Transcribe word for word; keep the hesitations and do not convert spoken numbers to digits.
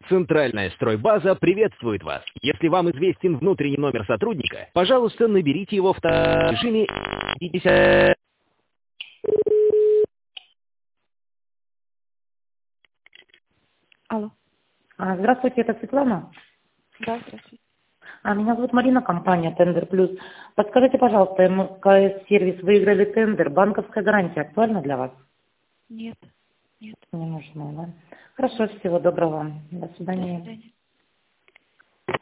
Центральная стройбаза приветствует вас. Если вам известен внутренний номер сотрудника, пожалуйста, наберите его в та- режиме пятьдесят. Алло. А, Здравствуйте, это Светлана. Да, здравствуйте. А, Меня зовут Марина, компания Тендер Плюс. Подскажите, пожалуйста, МКС-сервис выиграли тендер. Банковская гарантия актуальна для вас? Нет, нет. Не нужна, да? Хорошо, всего доброго. До До свидания. свидания.